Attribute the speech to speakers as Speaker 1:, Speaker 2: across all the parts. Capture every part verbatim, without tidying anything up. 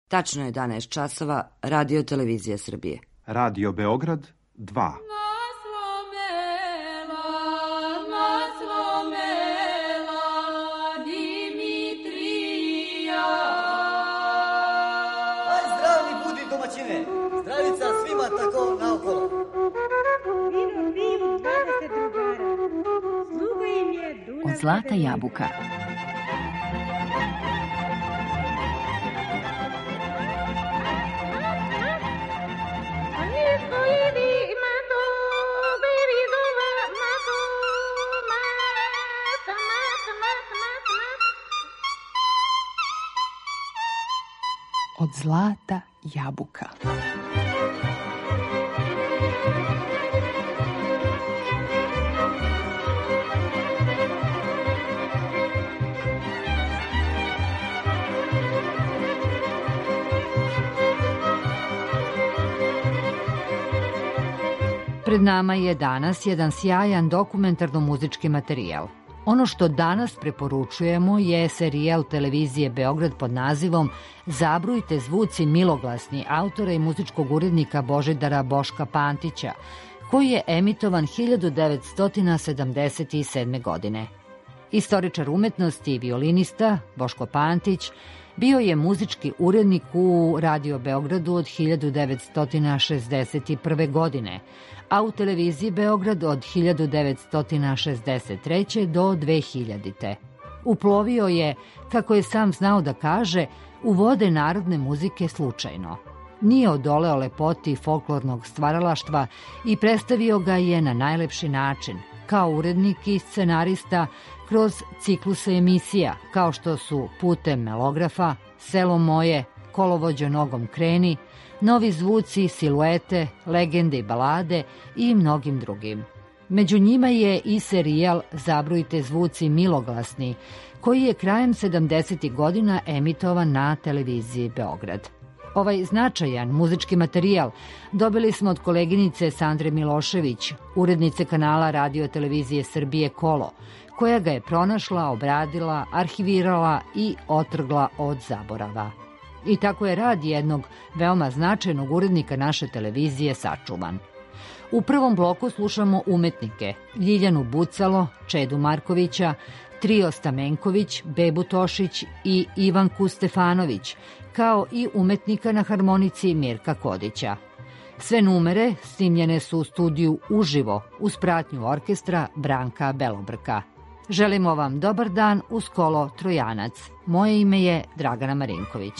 Speaker 1: Tačno je jedanaest časova, Radio Televizija Srbije.
Speaker 2: Radio Beograd dva.
Speaker 3: Zdravica svima tako naokolo.
Speaker 4: Od zlata jabuka. Od zlata jabuka. Pred nama je danas jedan sjajan dokumentarno-muzički materijal. Ono što danas preporučujemo je serijal televizije Beograd pod nazivom Zabrujte zvuci miloglasni autora i muzičkog urednika Božidara Boška Pantića, koji je emitovan hiljadu devetsto sedamdeset sedme. godine. Istoričar umetnosti i violinista Boško Pantić bio je muzički urednik u Radio Beogradu od hiljadu devetsto šezdeset prve. godine, a u televiziji Beograd od hiljadu devetsto šezdeset treće. do dve hiljadite. Uplovio je, kako je sam znao da kaže, u vode narodne muzike slučajno. Nije odoleo lepoti folklornog stvaralaštva i predstavio ga je na najlepši način, kao urednik i scenarista kroz cikluse emisija, kao što su Putem melografa, Selo moje, Kolovođo nogom kreni, Novi zvuci, Siluete, Legende i balade i mnogim drugim. Među njima je i serijal Zabrujte zvuci miloglasni, koji je krajem sedamdesetih godina emitovan na televiziji Beograd. Ovaj značajan muzički materijal dobili smo od koleginice Sandre Milošević, urednice kanala Radio Televizije Srbije Kolo, koja ga je pronašla, obradila, arhivirala i otrgla od zaborava. I tako je rad jednog veoma značajnog urednika naše televizije sačuvan. U prvom bloku slušamo umetnike Ljiljanu Bucalo, Čedu Markovića, Trio Stamenković, Bebu Tošić i Ivanku Stefanović, kao i umetnika na harmonici Mirka Kodića. Sve numere snimljene su u studiju uživo uz pratnju orkestra Branka Belobrka. Želimo vam dobar dan uz kolo Trojanac. Moje ime je Dragana Marinković.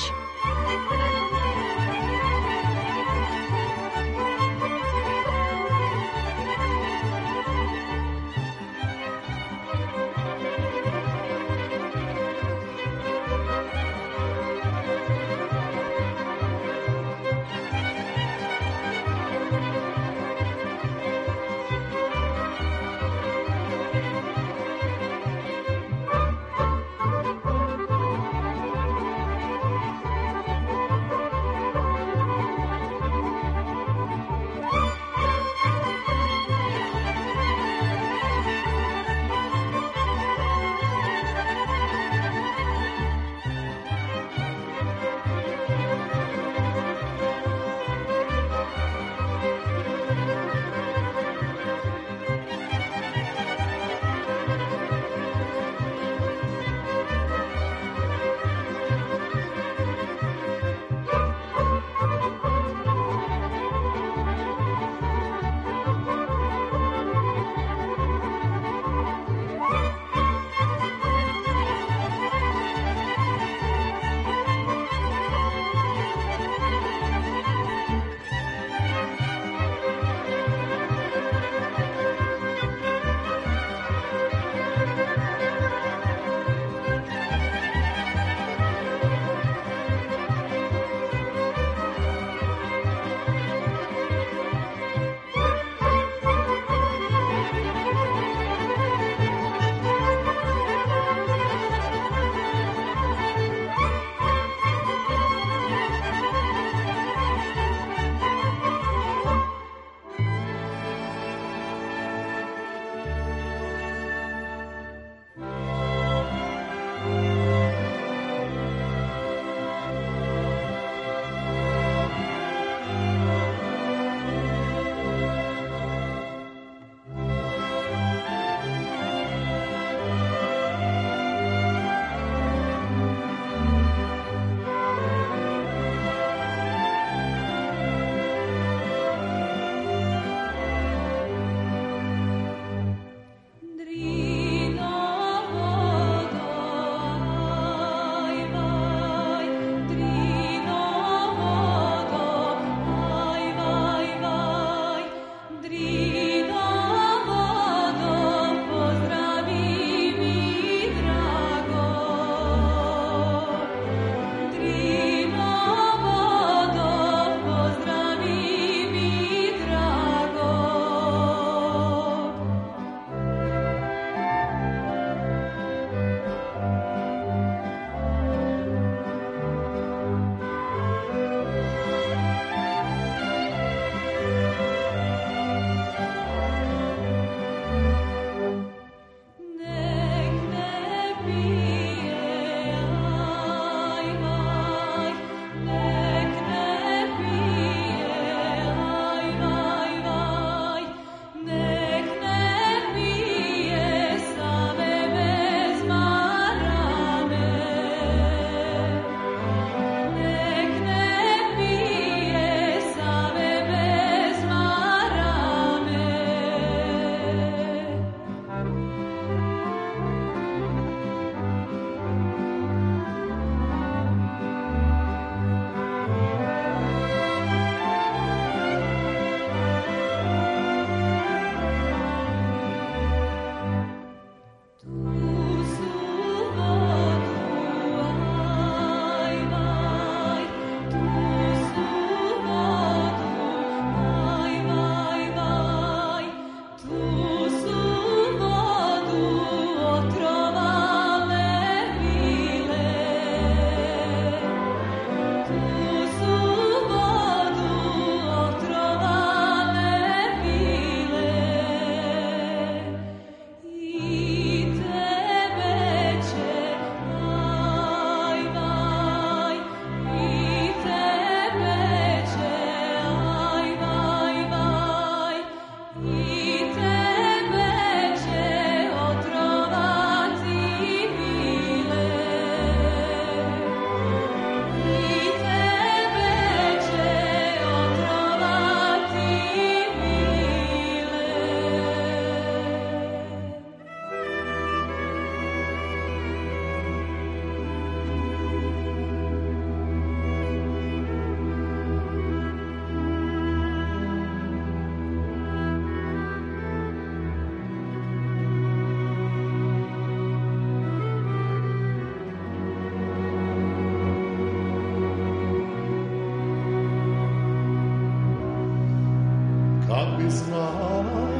Speaker 5: bi znala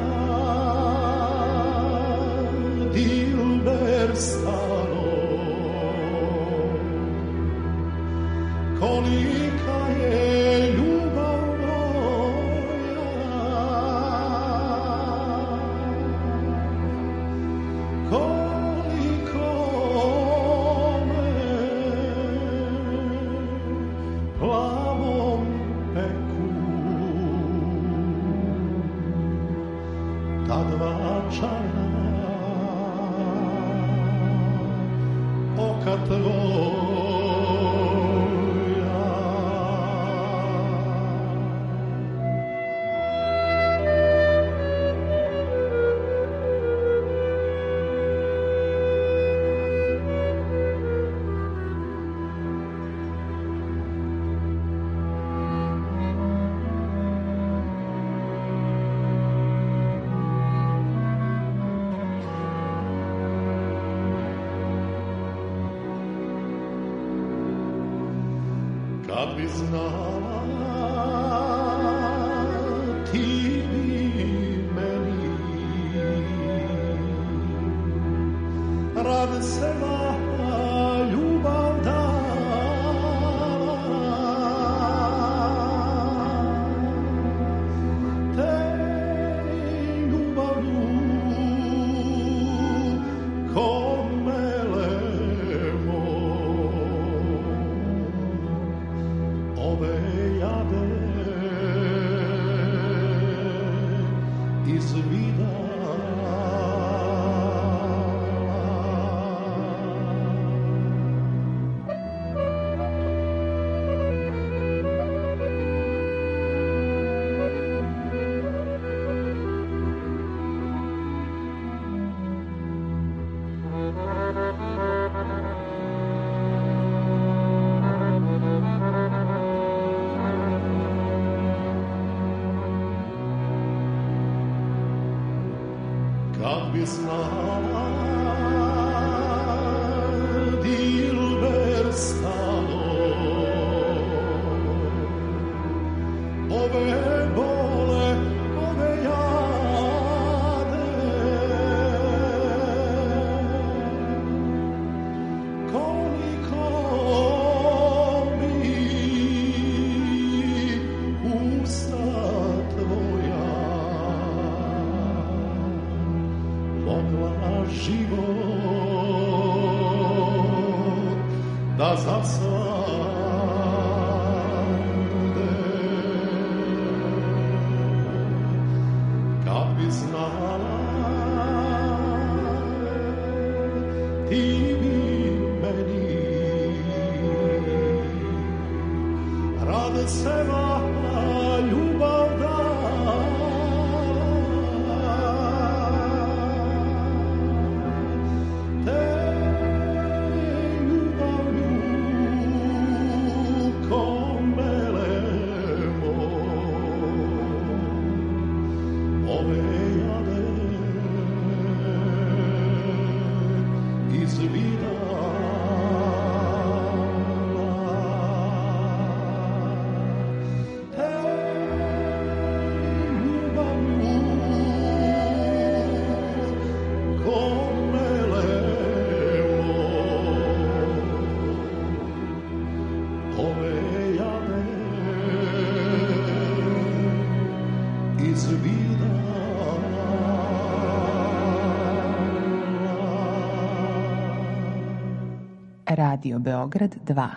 Speaker 5: Dilber stano kolika je ljubav moja, koliko me plavom peku ta dva čarna oka tvoja. Kad bi znala ti bi meni rad seba ljubav dala, te ljubavlju ko melemo ove jade iz vida. Kad bi znala Dilber stano ove bole, ove jade, koliko bi usta tvoja mogla život da zasvade. Kad bi znala ti bi meni rad seba ljubav dala,
Speaker 6: Radio Beograd dva.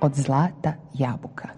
Speaker 6: od zlata jabuka.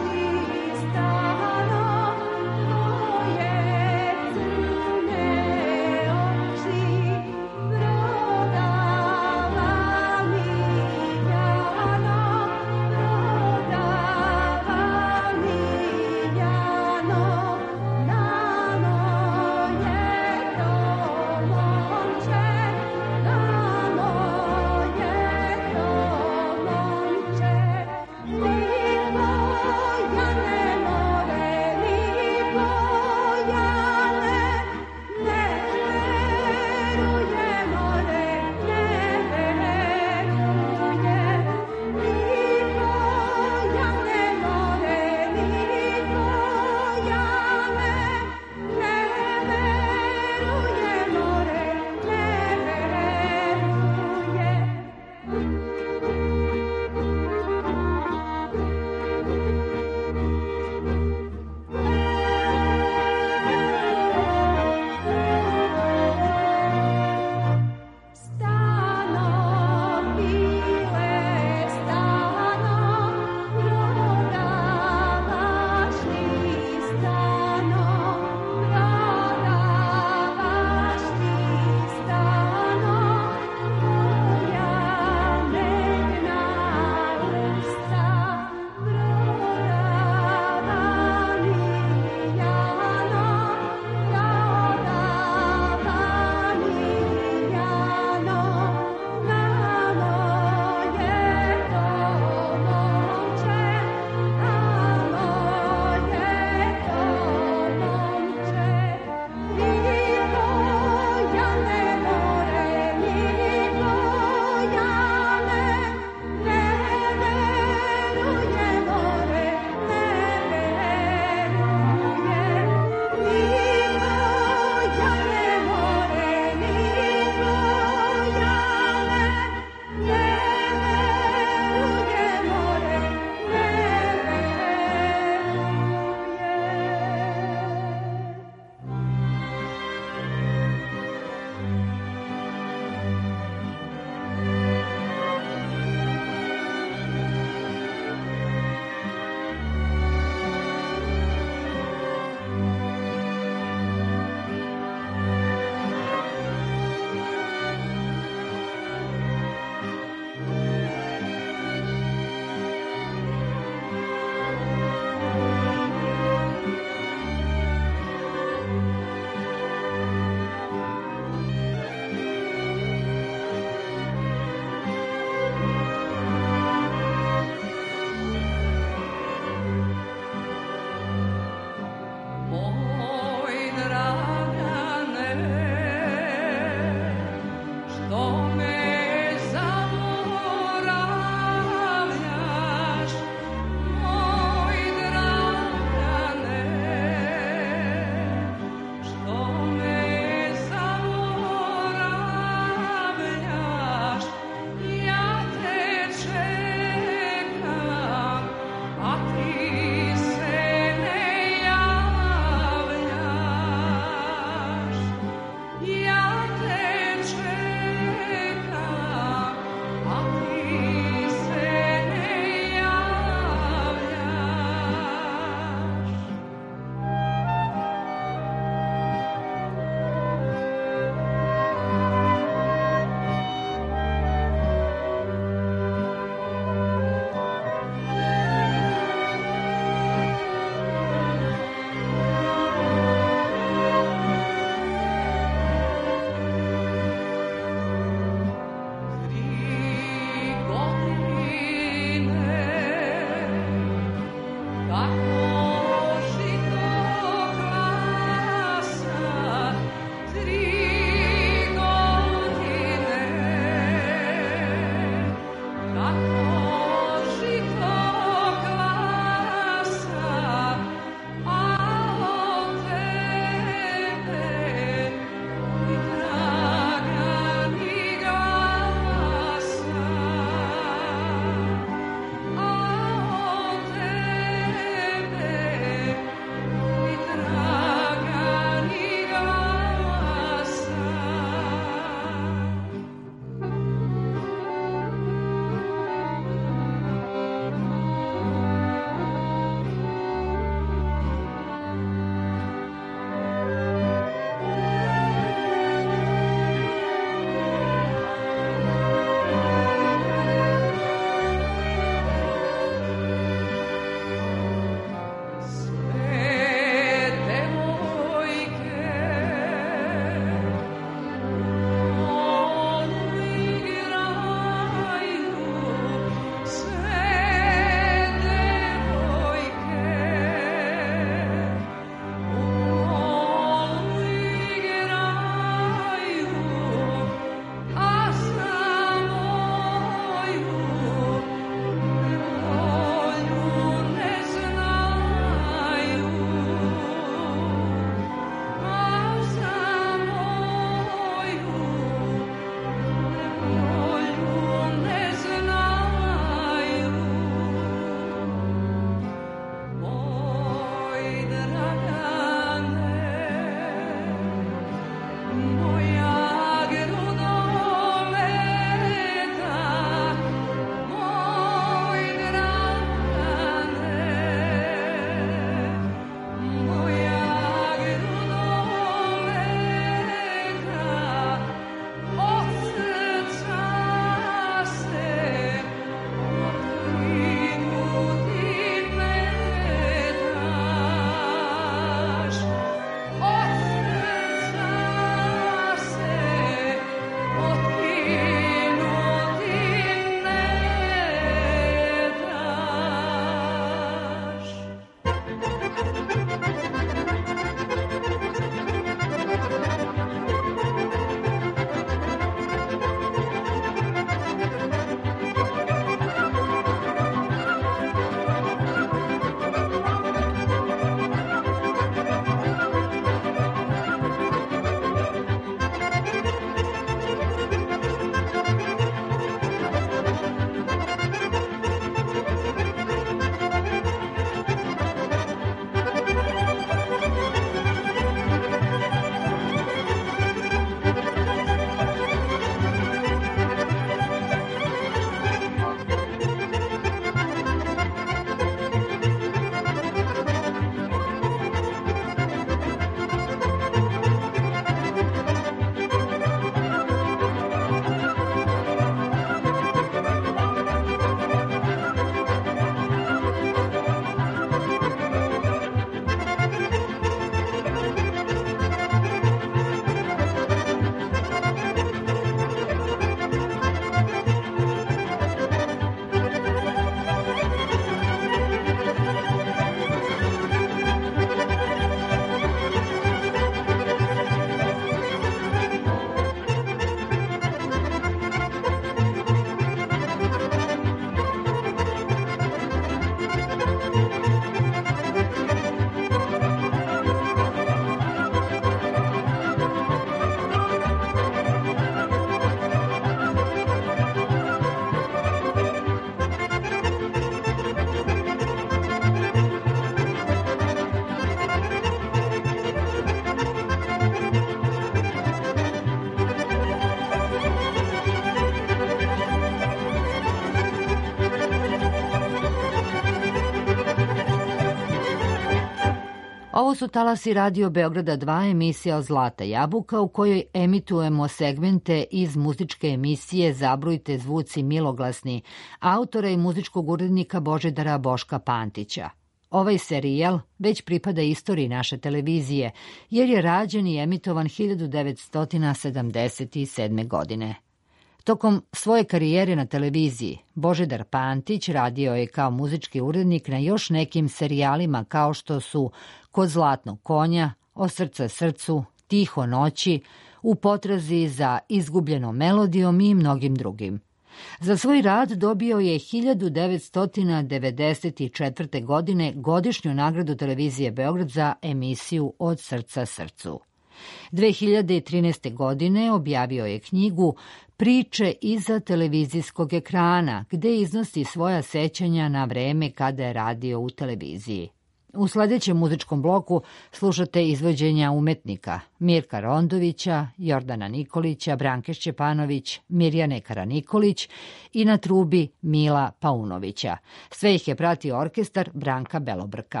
Speaker 4: Ovo su talasi Radio Beograda dva, emisija Zlata jabuka, u kojoj emitujemo segmente iz muzičke emisije Zabrujte zvuci miloglasni, autora i muzičkog urednika Božidara Boška Pantića. Ovaj serijal već pripada istoriji naše televizije, jer je rađen i emitovan hiljadu devetsto sedamdeset sedme. godine. Tokom svoje karijere na televiziji, Božidar Pantić radio je kao muzički urednik na još nekim serijalima kao što su Kod zlatnog konja, O srce srcu, Tiho noći, U potrazi za izgubljenom melodijom i mnogim drugim. Za svoj rad dobio je hiljadu devetsto devedeset četvrte. godine godišnju nagradu televizije Beograd za emisiju Od srca srcu. dve hiljade trinaeste. godine objavio je knjigu Priče iza televizijskog ekrana, gde iznosi svoja sećanja na vreme kada je radio u televiziji. U sledećem muzičkom bloku slušate izvođenja umetnika Mirka Rondovića, Jordana Nikolića, Branke Šćepanović, Mirjane Karanikolić i na trubi Mila Paunovića. Sve ih je pratio orkestar Branka Belobrka.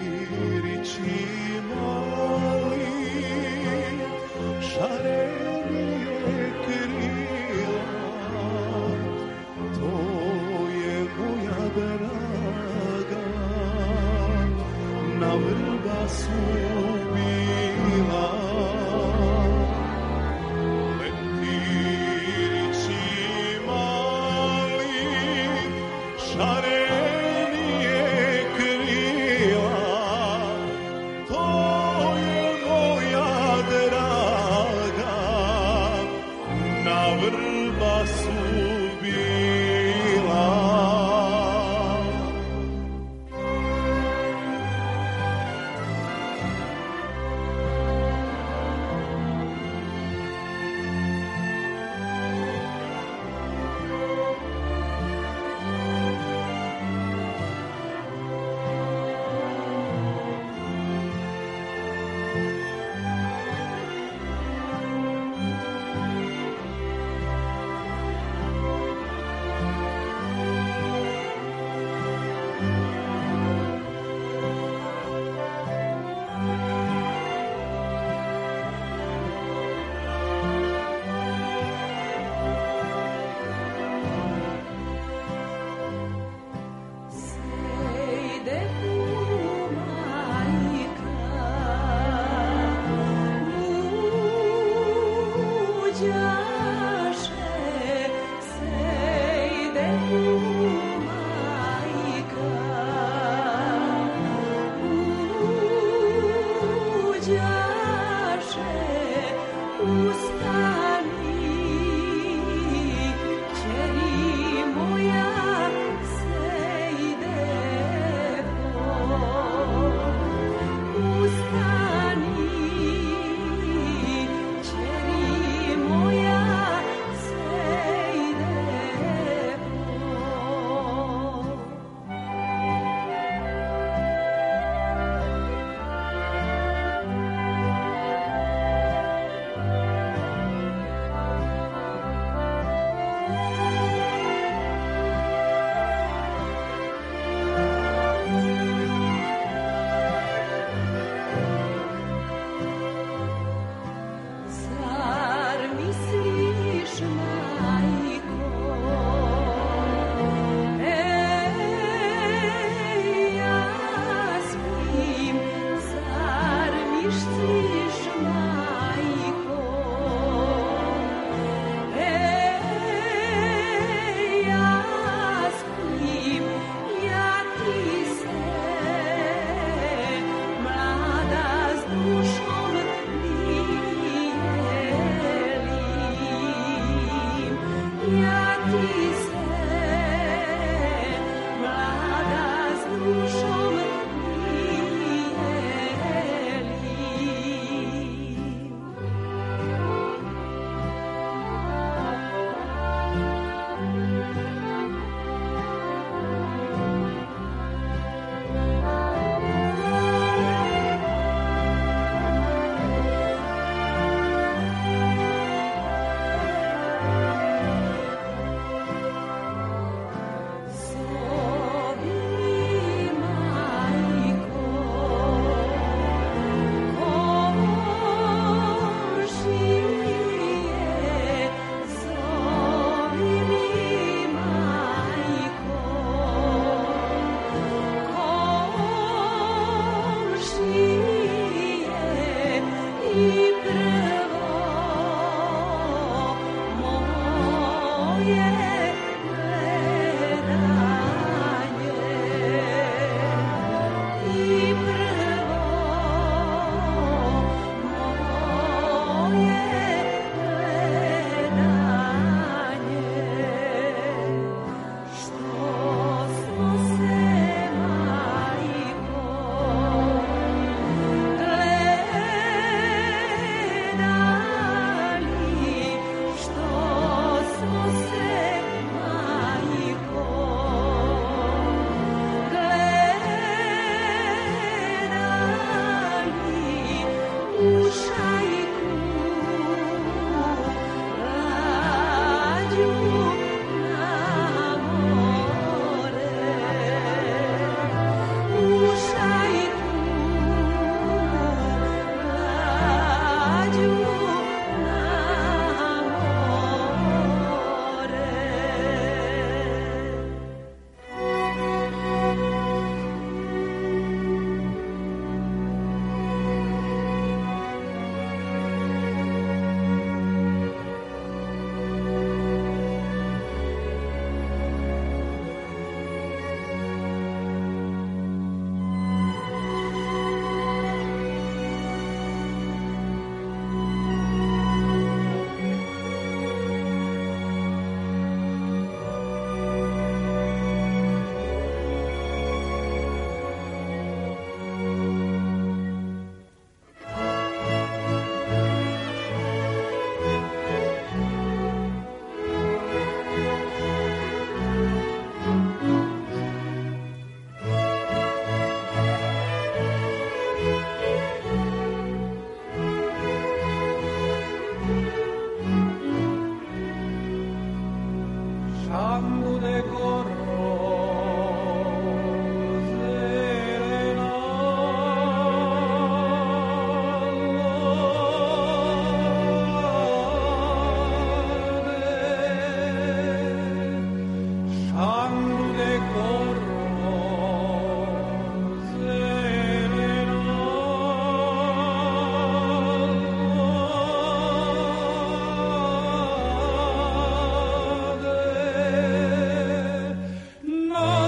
Speaker 5: Leptirići mali, šareni vrba su bila, leptirići mali, šarenije krila, to je moja draga, na vrba su bila.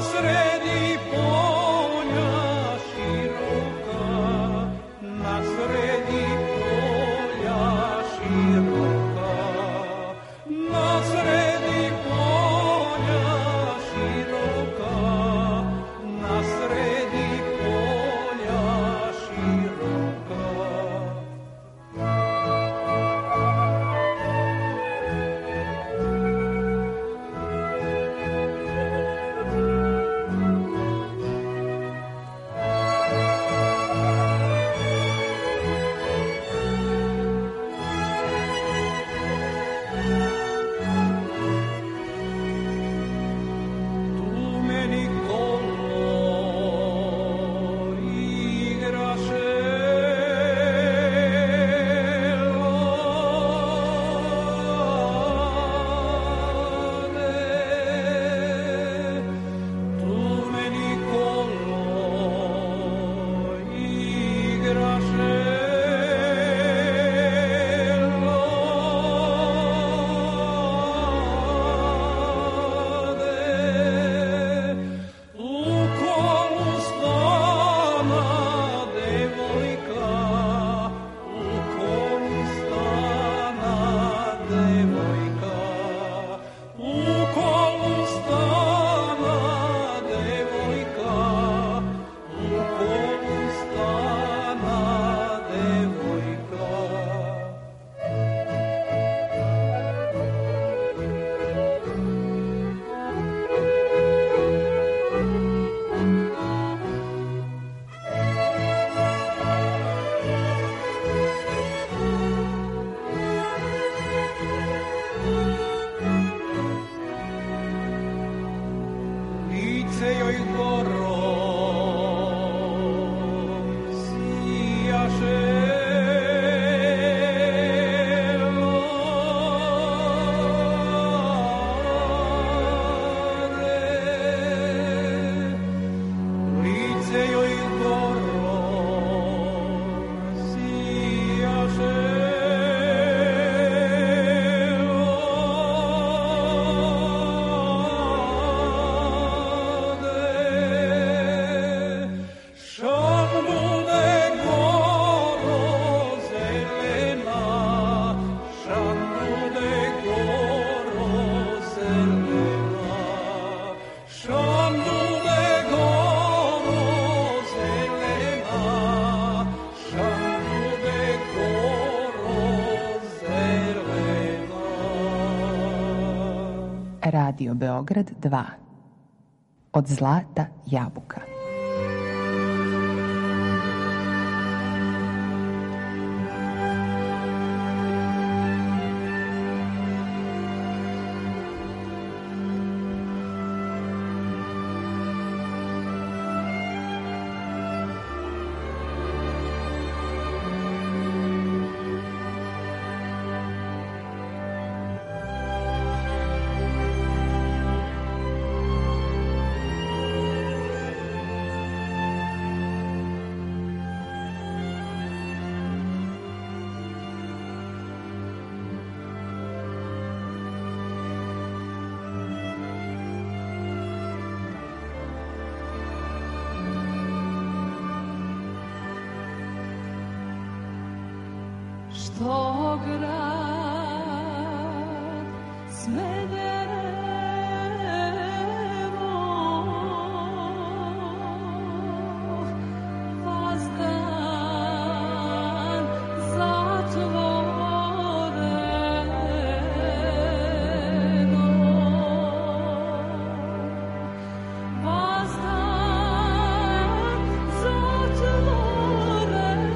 Speaker 6: Radio Beograd dva. Od zlata jabuka.
Speaker 7: Što grad Smederevo vazdan zatvoreno vazdan zatvoreno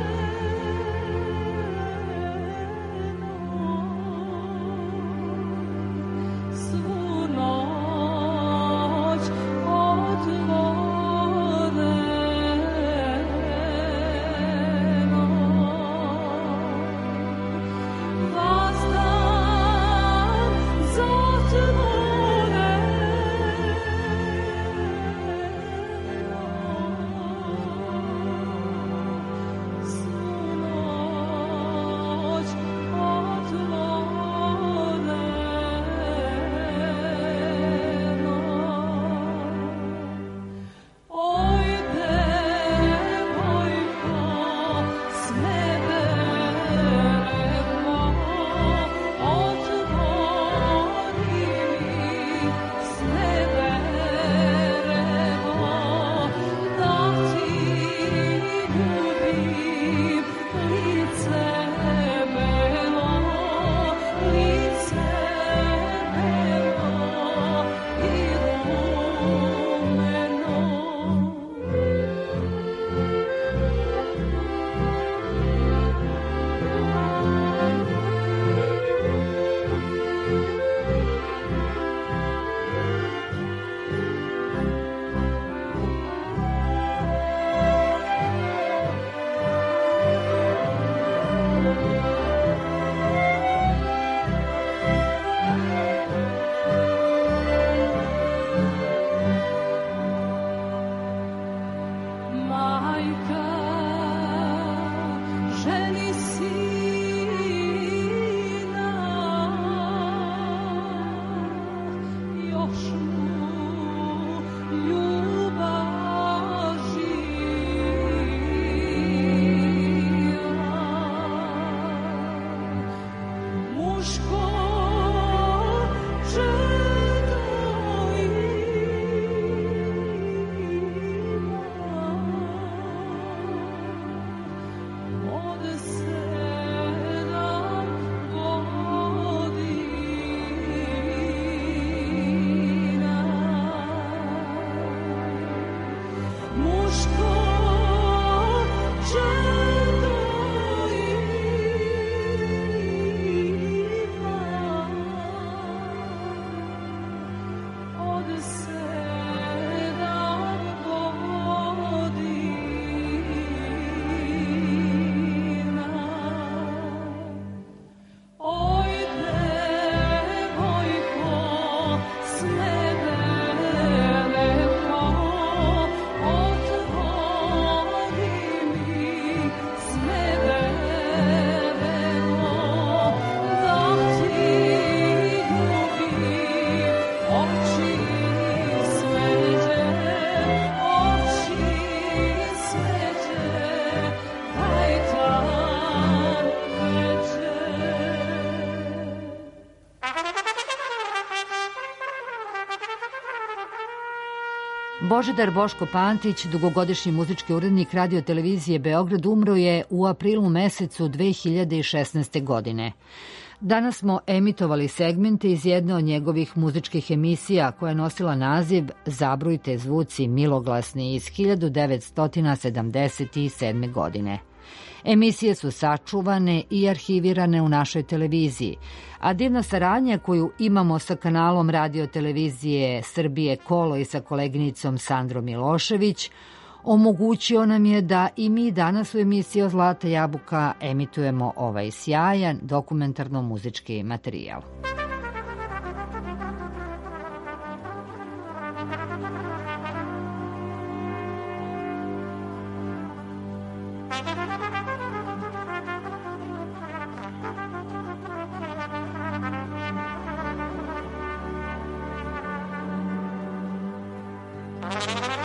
Speaker 4: Božidar Boško Pantić, dugogodišnji muzički urednik Radio televizije Beograd, umro je u aprilu mesecu dve hiljade šesnaeste. godine. Danas smo emitovali segmente iz jedne od njegovih muzičkih emisija koja je nosila naziv Zabrujte zvuci miloglasni iz hiljadu devetsto sedamdeset sedme. godine. Emisije su sačuvane i arhivirane u našoj televiziji, a divna saradnja koju imamo sa kanalom Radio televizije Srbije Kolo i sa koleginicom Sandrom Milošević omogućio nam je da i mi danas u emisiji o Zlata jabuka emitujemo ovaj sjajan dokumentarno-muzički materijal.
Speaker 7: Thank you.